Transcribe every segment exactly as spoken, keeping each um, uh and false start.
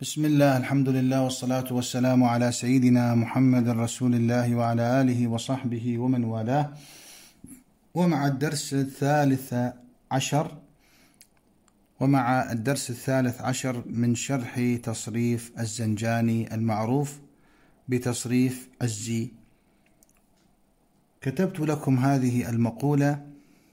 بسم الله، الحمد لله، والصلاة والسلام على سيدنا محمد رسول الله وعلى آله وصحبه ومن والاه. ومع الدرس الثالث عشر ومع الدرس الثالث عشر من شرح تصريف الزنجاني المعروف بتصريف الزي، كتبت لكم هذه المقولة: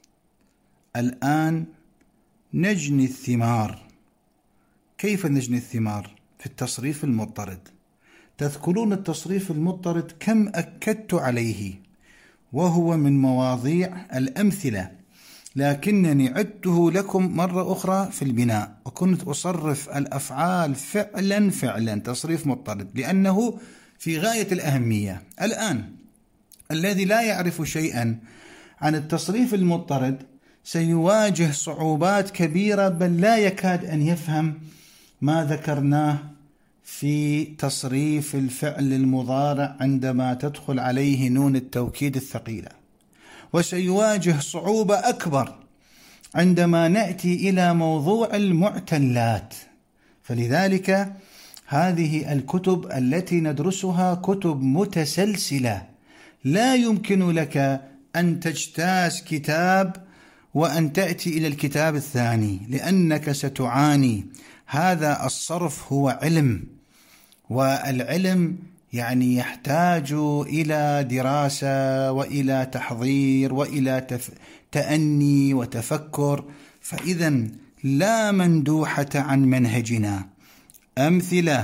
الآن نجني الثمار. كيف نجني الثمار؟ في التصريف المضطرد. تذكرون التصريف المضطرد كم أكدت عليه، وهو من مواضيع الأمثلة، لكنني عدته لكم مرة أخرى في البناء، وكنت أصرف الأفعال فعلا فعلا تصريف مضطرد، لأنه في غاية الأهمية. الآن الذي لا يعرف شيئا عن التصريف المضطرد سيواجه صعوبات كبيرة، بل لا يكاد أن يفهم ما ذكرناه في تصريف الفعل المضارع عندما تدخل عليه نون التوكيد الثقيلة، وسيواجه صعوبة أكبر عندما نأتي إلى موضوع المعتلات. فلذلك هذه الكتب التي ندرسها كتب متسلسلة، لا يمكن لك أن تجتاز كتاب وأن تأتي إلى الكتاب الثاني، لأنك ستعاني. هذا الصرف هو علم، والعلم يعني يحتاج إلى دراسة وإلى تحضير وإلى تف... تأني وتفكر. فإذا لا مندوحة عن منهجنا. أمثلة،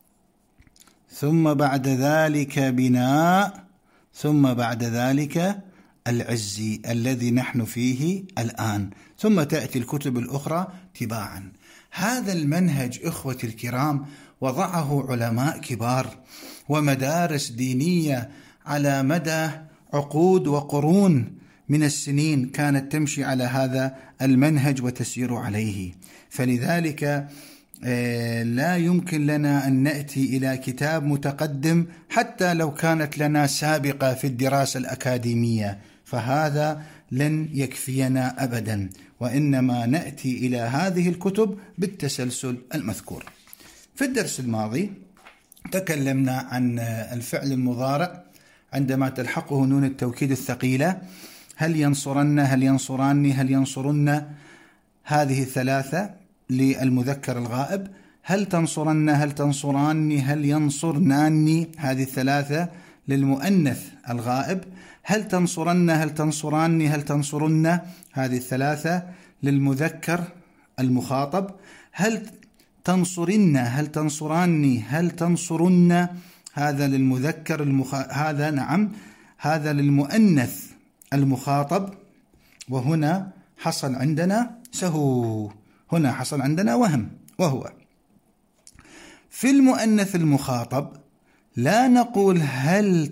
ثم بعد ذلك بناء، ثم بعد ذلك العزي الذي نحن فيه الآن، ثم تأتي الكتب الأخرى تباعا. هذا المنهج إخوتي الكرام وضعه علماء كبار ومدارس دينية على مدى عقود وقرون من السنين كانت تمشي على هذا المنهج وتسير عليه. فلذلك لا يمكن لنا أن نأتي إلى كتاب متقدم حتى لو كانت لنا سابقة في الدراسة الأكاديمية، فهذا لن يكفينا أبدا، وإنما نأتي إلى هذه الكتب بالتسلسل المذكور. في الدرس الماضي تكلمنا عن الفعل المضارع عندما تلحقه نون التوكيد الثقيلة: هل ينصرن، هل ينصراني، هل ينصرن، هذه الثلاثة للمذكر الغائب. هل تنصرن، هل تنصراني، هل ينصرناني، هذه الثلاثة للمؤنث الغائب. هل تنصرن، هل تنصراني، هل تنصرن، هذه الثلاثة للمذكر المخاطب. هل تنصرن، هل تنصراني، هل تنصرن، هذا للمذكر المخ... هذا نعم هذا للمؤنث المخاطب. وهنا حصل عندنا سهو، هنا حصل عندنا وهم، وهو في المؤنث المخاطب لا نقول هل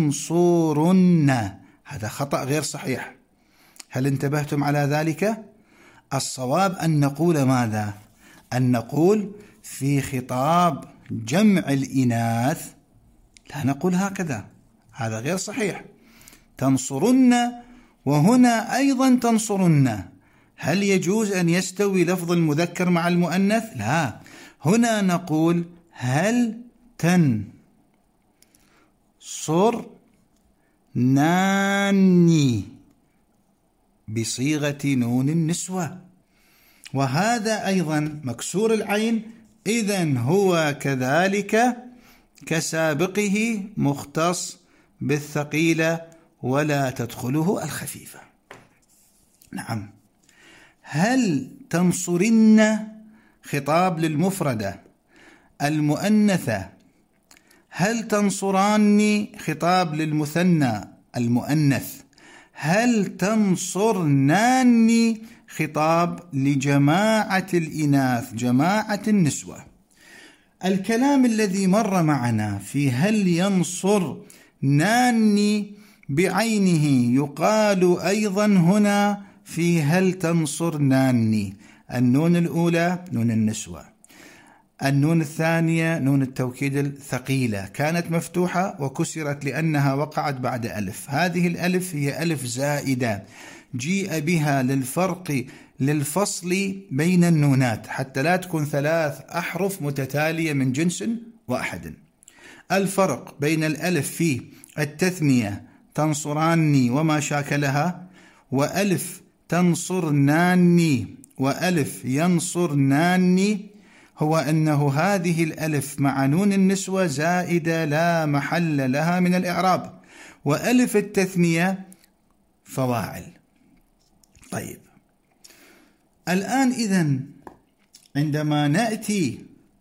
تنصرن، هذا خطأ غير صحيح. هل انتبهتم على ذلك؟ الصواب أن نقول ماذا؟ أن نقول في خطاب جمع الإناث لا نقول هكذا، هذا غير صحيح. تنصرن، وهنا أيضا تنصرن. هل يجوز أن يستوي لفظ المذكر مع المؤنث؟ لا، هنا نقول هل تنصرناني بصيغة نون النسوة، وهذا أيضا مكسور العين، إذن هو كذلك كسابقه مختص بالثقيلة ولا تدخله الخفيفة. نعم. هل تنصرن خطاب للمفردة المؤنثة. هل تنصراني خطاب للمثنى المؤنث. هل تنصرناني خطاب لجماعة الإناث، جماعة النسوة. الكلام الذي مر معنا في هل ينصرناني بعينه يقال أيضا هنا في هل تنصرناني. النون الأولى نون النسوة، النون الثانية نون التوكيد الثقيلة كانت مفتوحة وكسرت لأنها وقعت بعد ألف. هذه الألف هي ألف زائدة، جيء بها للفرق للفصل بين النونات حتى لا تكون ثلاث أحرف متتالية من جنس واحد. الفرق بين الألف في التثنية تنصراني وما شاكلها، وألف تنصرناني وألف ينصرناني، هو أنه هذه الألف مع نون النسوة زائدة لا محل لها من الإعراب، وألف التثنية فواعل. طيب الآن إذن عندما نأتي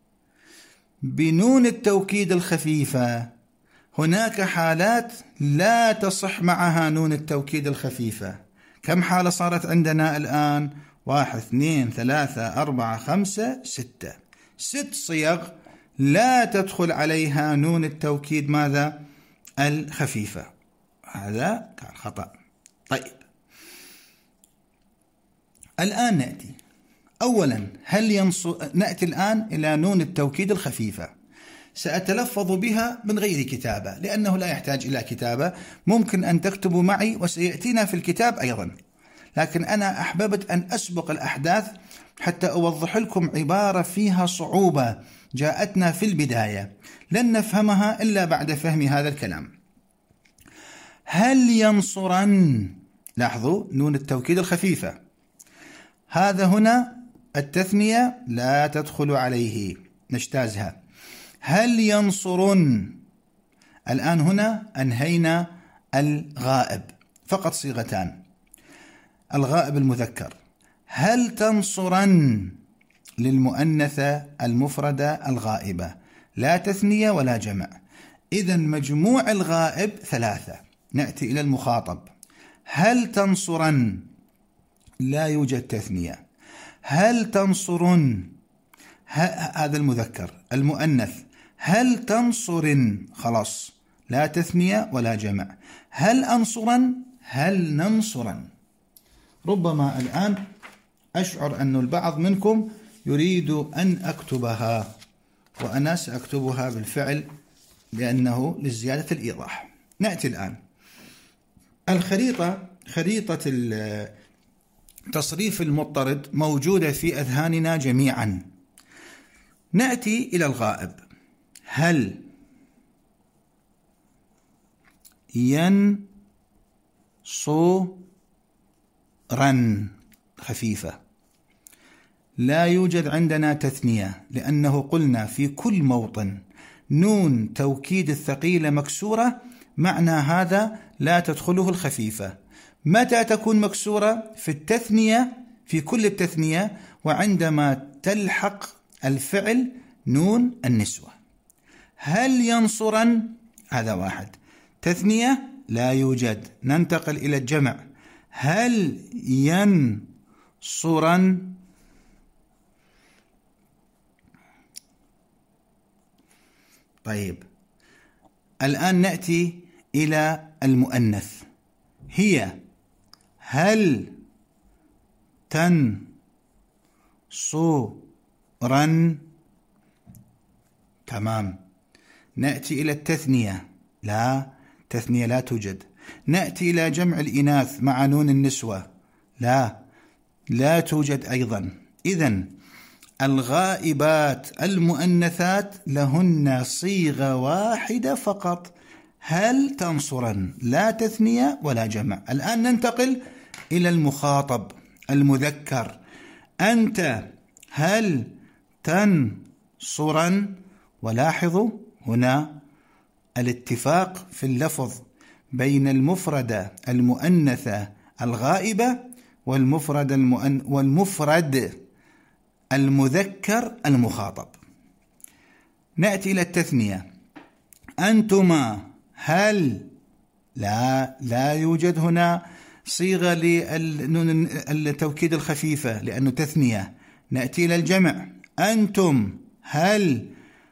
بنون التوكيد الخفيفة هناك حالات لا تصح معها نون التوكيد الخفيفة. كم حالة صارت عندنا الآن؟ واحد اثنين ثلاثة أربعة خمسة ستة، ست صيغ لا تدخل عليها نون التوكيد ماذا؟ الخفيفة. هذا كان خطأ. طيب الآن نأتي أولا هل ينص... نأتي الآن إلى نون التوكيد الخفيفة. سأتلفظ بها من غير كتابة لأنه لا يحتاج إلى كتابة، ممكن أن تكتبوا معي وسيأتينا في الكتاب أيضا، لكن أنا أحببت أن أسبق الأحداث حتى أوضح لكم عبارة فيها صعوبة جاءتنا في البداية لن نفهمها إلا بعد فهم هذا الكلام. هل ينصرن، لاحظوا نون التوكيد الخفيفة، هذا هنا التثنية لا تدخل عليه نجتازها. هل ينصرن، الآن هنا أنهينا الغائب، فقط صيغتان، الغائب المذكر. هل تنصرن للمؤنثة المفردة الغائبة، لا تثنية ولا جمع، إذن مجموع الغائب ثلاثة. نأتي إلى المخاطب. هل تنصرن لا يوجد تثنية. هل تنصرن هذا المذكر. المؤنث هل تنصرن خلاص لا تثنية ولا جمع. هل أنصرن، هل ننصرن. ربما الآن أشعر أن البعض منكم يريد أن أكتبها، وأنا سأكتبها بالفعل لأنه لزيادة الإيضاح. نأتي الآن الخريطة، خريطة التصريف المضطرد موجودة في أذهاننا جميعا. نأتي إلى الغائب. هل ينصرن خفيفة، لا يوجد عندنا تثنية لأنه قلنا في كل موطن نون توكيد الثقيلة مكسورة، معنى هذا لا تدخله الخفيفة. متى تكون مكسورة؟ في التثنية، في كل التثنية، وعندما تلحق الفعل نون النسوة. هل ينصرن، هذا واحد، تثنية لا يوجد، ننتقل إلى الجمع. هل ينصرن، طيب الآن نأتي إلى المؤنث. هي هل تنصرن، تمام. نأتي إلى التثنية، لا تثنية لا توجد. نأتي إلى جمع الإناث مع نون النسوة، لا لا توجد أيضا. إذن الغائبات المؤنثات لهن صيغة واحدة فقط، هل تنصرن، لا تثنية ولا جمع. الآن ننتقل إلى المخاطب المذكر. أنت هل تنصرن، ولاحظوا هنا الاتفاق في اللفظ بين المفردة المؤنثة الغائبة والمفرد المؤن والمفرد المذكر المخاطب. نأتي إلى التثنية. أنتما هل، لا لا يوجد هنا صيغة للنون التوكيد الخفيفة لأنه تثنية. نأتي إلى الجمع. أنتم هل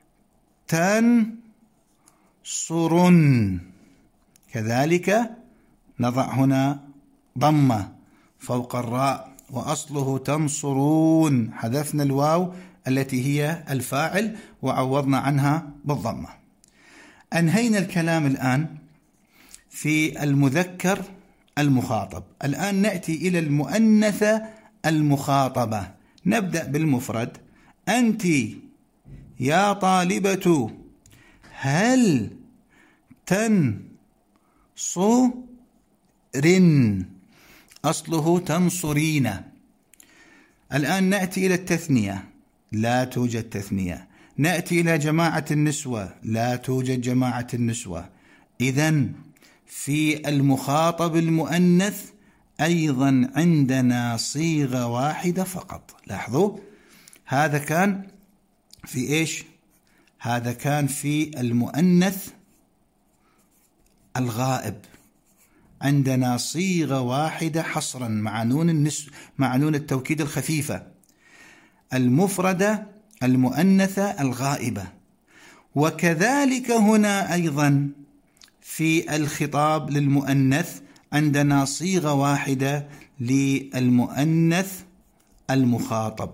تنصرن، كذلك نضع هنا ضمة فوق الراء وأصله تنصرون، حذفنا الواو التي هي الفاعل وعوضنا عنها بالضمة. أنهينا الكلام الآن في المذكر المخاطب. الآن نأتي إلى المؤنثة المخاطبة. نبدأ بالمفرد. أنت يا طالبة هل تنصرين، أصله تنصرين. الآن نأتي إلى التثنية، لا توجد تثنية. نأتي إلى جماعة النسوة، لا توجد جماعة النسوة. إذن في المخاطب المؤنث أيضا عندنا صيغة واحدة فقط. لاحظوا، هذا كان في إيش؟ هذا كان في المؤنث الغائب، عندنا صيغة واحدة حصرا مع نون النسوة، مع نون التوكيد الخفيفة، المفردة المؤنثة الغائبة. وكذلك هنا أيضا في الخطاب للمؤنث عندنا صيغة واحدة للمؤنث المخاطب.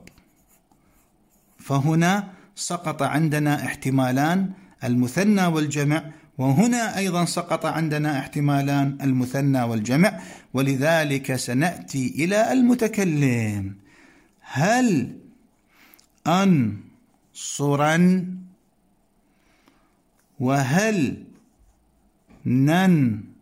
فهنا سقط عندنا احتمالان، المثنى والجمع، وهنا أيضا سقط عندنا احتمالان، المثنى والجمع. ولذلك سنأتي إلى المتكلم. هل أنصرن وهل ننصرن،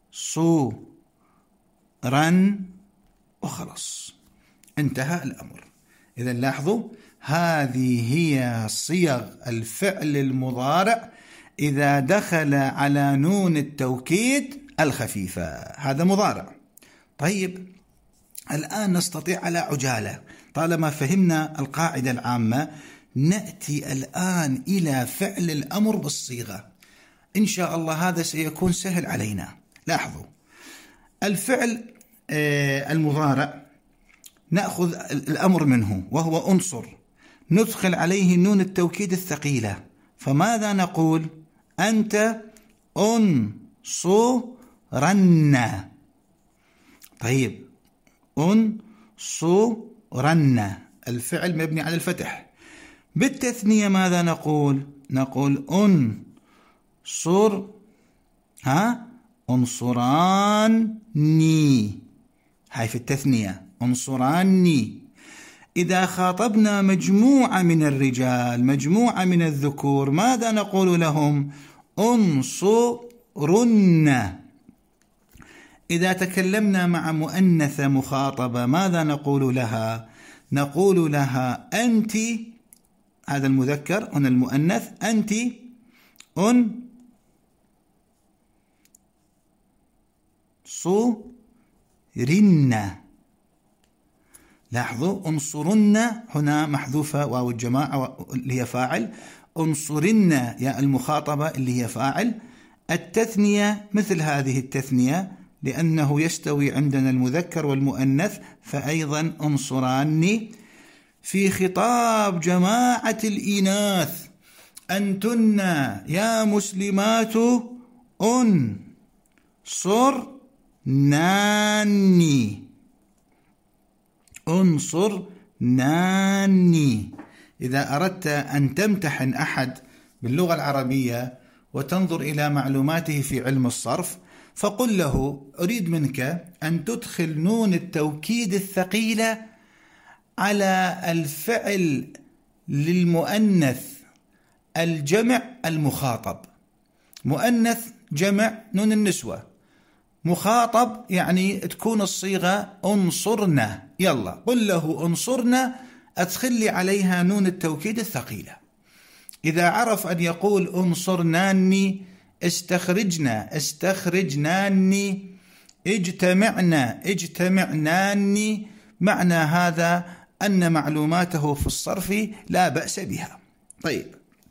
وخلص انتهى الأمر. إذا لاحظوا، هذه هي صيغ الفعل المضارع إذا دخل على نون التوكيد الخفيفة. هذا مضارع. طيب، الآن نستطيع على عجالة، طالما فهمنا القاعدة العامة، نأتي الآن إلى فعل الأمر بالصيغة. إن شاء الله هذا سيكون سهل علينا. لاحظوا، الفعل المضارع نأخذ الأمر منه وهو أنصر، ندخل عليه نون التوكيد الثقيلة. فماذا نقول؟ أنت أنصرن. طيب، أنصرن الفعل مبني على الفتح. بالتثنية ماذا نقول؟ نقول أنصر ها أنصراني، هاي في التثنية، أنصراني. إذا خاطبنا مجموعة من الرجال، مجموعة من الذكور، ماذا نقول لهم؟ أنصرن. إذا تكلمنا مع مؤنثة مخاطبة ماذا نقول لها؟ نقول لها أنت، هذا المذكر، هنا المؤنث، أنت أنصرن. لاحظوا، أنصرن هنا محذوفة واو الجماعة اللي هي فاعل، أنصرن يا المخاطبة اللي هي فاعل. التثنية مثل هذه التثنية، لأنه يستوي عندنا المذكر والمؤنث، فأيضا أنصراني. في خطاب جماعة الإناث، أنتن يا مسلمات أنصرناني، أنصرناني. إذا أردت أن تمتحن أحد باللغة العربية وتنظر إلى معلوماته في علم الصرف، فقل له أريد منك أن تدخل نون التوكيد الثقيلة على الفعل للمؤنث الجمع المخاطب. مؤنث جمع نون النسوة، مخاطب يعني تكون الصيغة أنصرنا. يلا قل له أنصرنا، أدخل لي عليها نون التوكيد الثقيلة. إذا عرف أن يقول أنصرناني، استخرجنا استخرجناني، اجتمعنا اجتمعناني، معنى هذا أن معلوماته في الصرف لا بأس بها. طيب،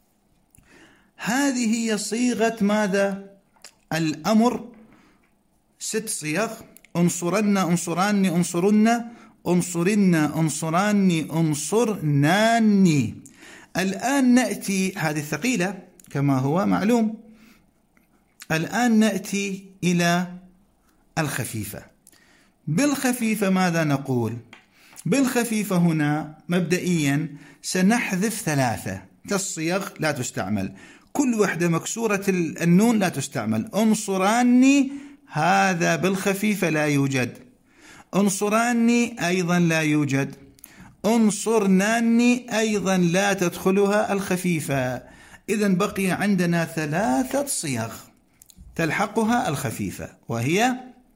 هذه هي صيغة ماذا؟ الأمر. ست صيغ: انصرن، انصراني، انصرن، انصرن، انصراني، انصرناني. الآن نأتي، هذه الثقيلة كما هو معلوم. الآن نأتي إلى الخفيفة. بالخفيفة ماذا نقول؟ بالخفيفة هنا مبدئيا سنحذف ثلاثة، كالصيغ لا تستعمل، كل وحدة مكسورة النون لا تستعمل. انصراني هذا بالخفيفة لا يوجد. انصراني أيضا لا يوجد. انصرناني أيضا لا تدخلها الخفيفة. إذن بقي عندنا ثلاثة صيغ تلحقها الخفيفة، وهي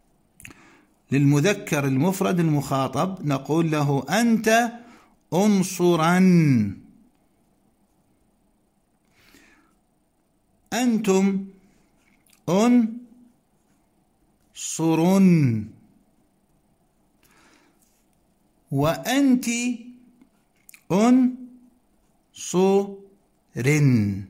للمذكر المفرد المخاطب نقول له أنت انصرن، أنتم انصرن، وأنت انصرن.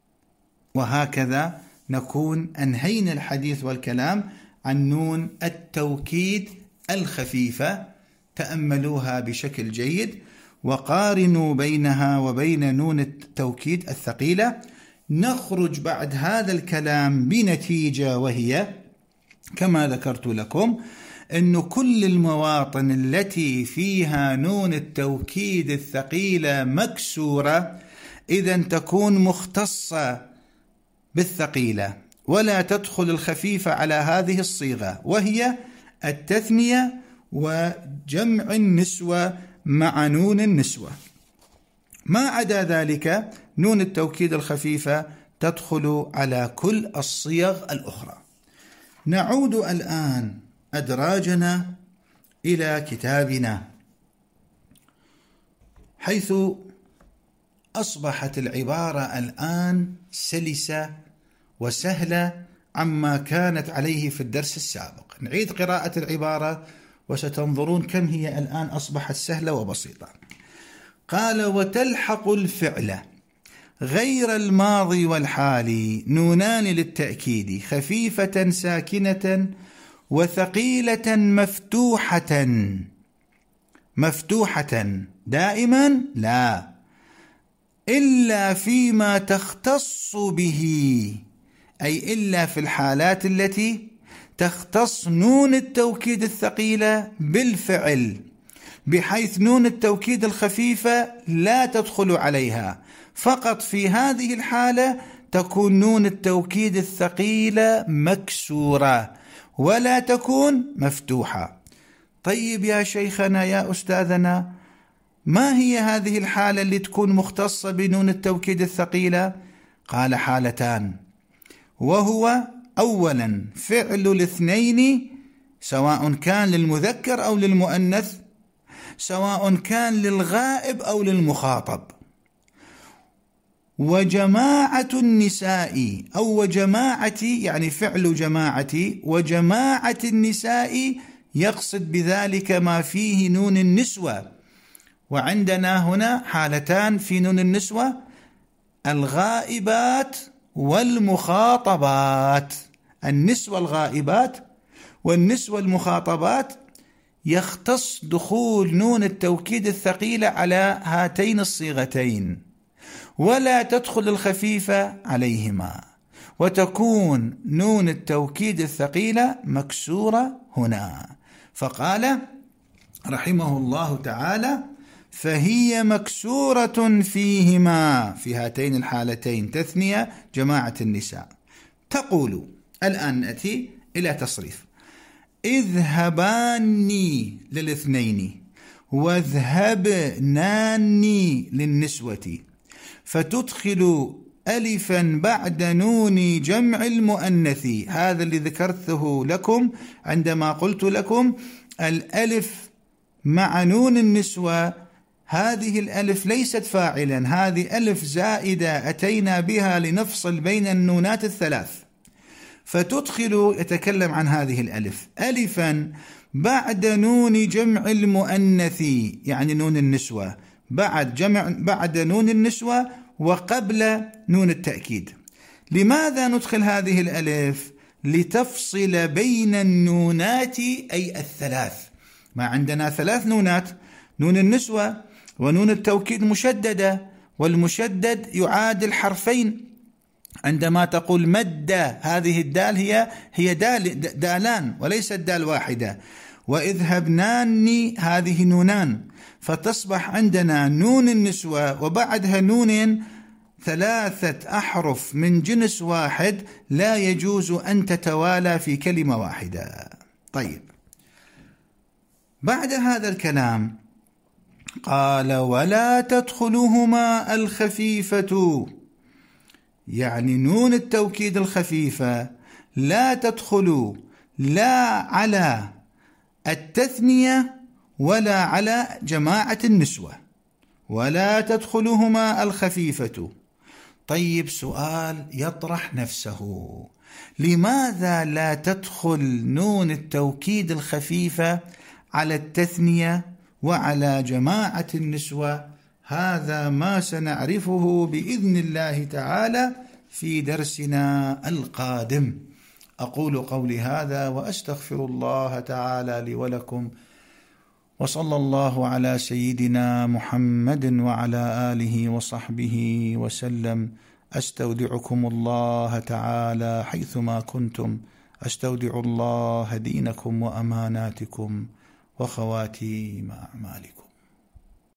وهكذا نكون أنهينا الحديث والكلام عن نون التوكيد الخفيفة. تأملوها بشكل جيد وقارنوا بينها وبين نون التوكيد الثقيلة. نخرج بعد هذا الكلام بنتيجة، وهي كما ذكرت لكم أن كل المواطن التي فيها نون التوكيد الثقيلة مكسورة إذن تكون مختصة بالثقيلة، ولا تدخل الخفيفة على هذه الصيغة، وهي التثنية وجمع النسوة مع نون النسوة. ما عدا ذلك نون التوكيد الخفيفة تدخل على كل الصيغ الأخرى. نعود الآن أدراجنا إلى كتابنا، حيث أصبحت العبارة الآن سلسة وسهلة عما كانت عليه في الدرس السابق. نعيد قراءة العبارة وستنظرون كم هي الآن أصبحت سهلة وبسيطة. قال: وتلحق الفعل غير الماضي والحالي نونان للتأكيد خفيفة ساكنة وثقيلة مفتوحة. مفتوحة دائما لا، إلا فيما تختص به، أي إلا في الحالات التي تختص نون التوكيد الثقيلة بالفعل، بحيث نون التوكيد الخفيفة لا تدخل عليها. فقط في هذه الحالة تكون نون التوكيد الثقيلة مكسورة ولا تكون مفتوحة. طيب يا شيخنا يا أستاذنا، ما هي هذه الحالة اللي تكون مختصة بنون التوكيد الثقيلة؟ قال: حالتان، وهو أولا فعل الاثنين سواء كان للمذكر أو للمؤنث، سواء كان للغائب أو للمخاطب، وجماعة النساء أو وجماعة، يعني فعل جماعة وجماعة النساء يقصد بذلك ما فيه نون النسوة. وعندنا هنا حالتان في نون النسوة: الغائبات والمخاطبات. النسوة الغائبات والنسوة المخاطبات يختص دخول نون التوكيد الثقيلة على هاتين الصيغتين، ولا تدخل الخفيفة عليهما، وتكون نون التوكيد الثقيلة مكسورة هنا. فقال رحمه الله تعالى: فهي مكسورة فيهما، في هاتين الحالتين تثنية جماعة النساء. تقول، الآن نأتي إلى تصريف: اذهباني للاثنين واذهبناني للنسوة، فتدخل ألفا بعد نون جمع المؤنث. هذا اللي ذكرته لكم عندما قلت لكم الألف مع نون النسوة، هذه الألف ليست فاعلا، هذه ألف زائدة أتينا بها لنفصل بين النونات الثلاث. فتدخل، يتكلم عن هذه الألف، ألفا بعد نون جمع المؤنث، يعني نون النسوة، بعد جمع بعد نون النسوة وقبل نون التأكيد. لماذا ندخل هذه الألف؟ لتفصل بين النونات، أي الثلاث. ما عندنا ثلاث نونات: نون النسوة ونون التوكيد مشددة، والمشدد يعادل حرفين. عندما تقول مد، هذه الدال هي هي دال دالان وليست دال واحدة. وإذهبناني هذه نونان، فتصبح عندنا نون النسوة وبعدها نون ثلاثة أحرف من جنس واحد لا يجوز أن تتوالى في كلمة واحدة. طيب، بعد هذا الكلام قال ولا تدخلهما الخفيفة، يعني نون التوكيد الخفيفة لا تدخل لا على التثنية ولا على جماعة النسوة، ولا تدخلهما الخفيفة. طيب، سؤال يطرح نفسه، لماذا لا تدخل نون التوكيد الخفيفة على التثنية وعلى جماعة النسوة؟ هذا ما سنعرفه بإذن الله تعالى في درسنا القادم. أقول قولي هذا وأستغفر الله تعالى لي ولكم، وصلى الله على سيدنا محمد وعلى آله وصحبه وسلم. أستودعكم الله تعالى حيثما كنتم، أستودع الله دينكم وأماناتكم وخواتيم أعمالكم.